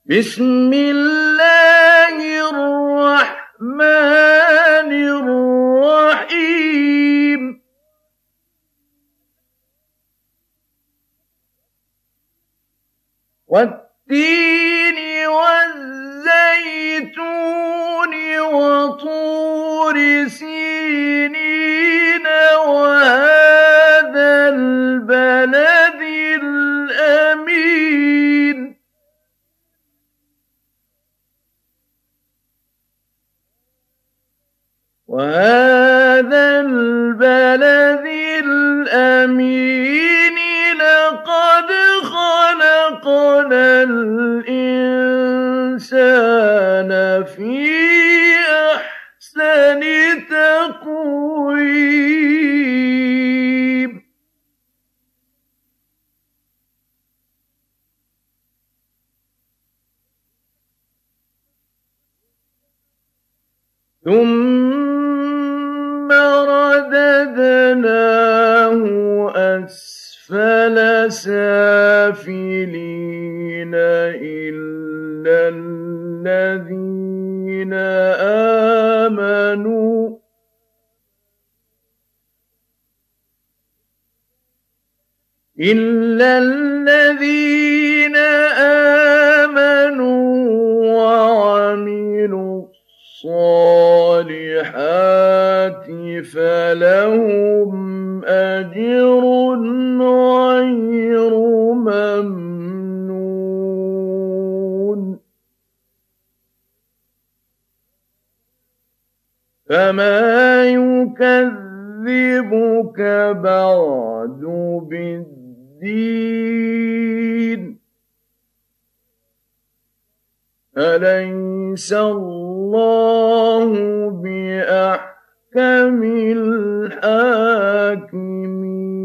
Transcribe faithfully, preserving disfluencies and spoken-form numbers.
بسم الله الرحمن الرحيم والتين والزيتون وطور سينين وهذا البلد الأمين وهذا البلد الأمين لقد خلقنا الإنسان في أحسن تقويم ثم رددناه أسفل سافلين إلا الذين آمنوا إلا الذين آمنوا وعملوا الصالحات فلهم أجر غير ممنون فما يكذبك بعد بالدين أليس الله بأحكم الحاكمين